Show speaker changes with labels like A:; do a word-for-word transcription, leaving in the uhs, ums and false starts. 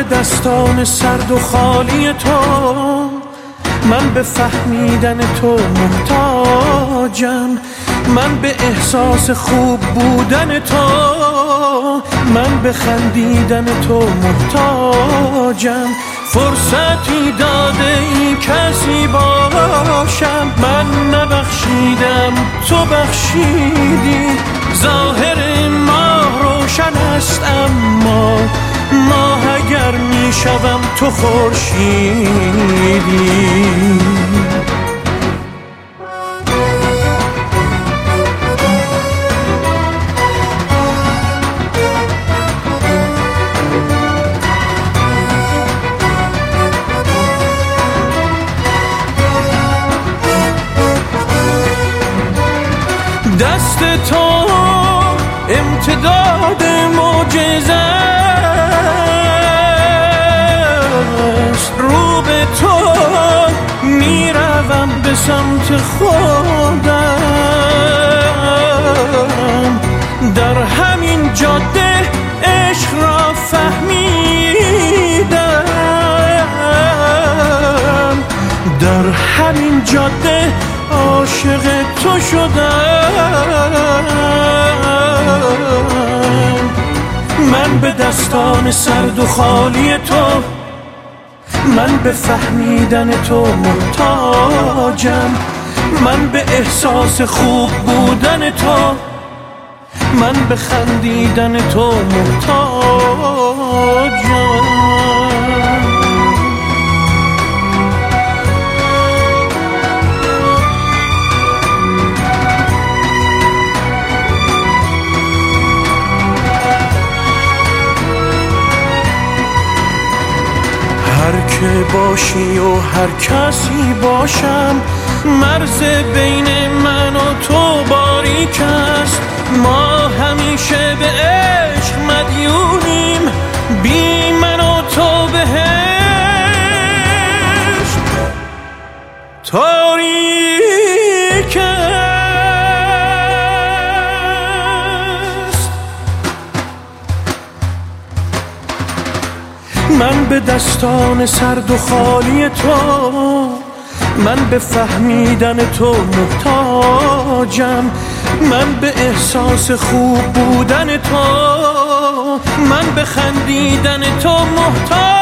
A: دستان سرد و خالی تو، من به فهمیدن تو محتاجم، من به احساس خوب بودن تو، من به خندیدن تو محتاجم. فرصتی داده ای کسی باشم، من نبخشیدم تو بخشیدی. ظاهر ماه روشن است اما ماه اگر می شوم تو خورشیدی. دست تو امتداد معجزه است، رو به تو میروم به سمت خودم. در همین جاده عشق را فهمیدم، در همین جاده عاشق تو شدم. من به دستان سرد و خالی تو، من به فهمیدن تو محتاجم، من به احساس خوب بودن تو، من به خندیدن تو محتاجم. هر که باشی و هر کسی باشم، مرز بین من و تو باریک است. ما همیشه به عشق مدیونیم، بی من و تو بهشت تاریک است. من به دستان سرد و خالی تو، من به فهمیدن تو محتاجم، من به احساس خوب بودن تو، من به خندیدن تو محتاجم.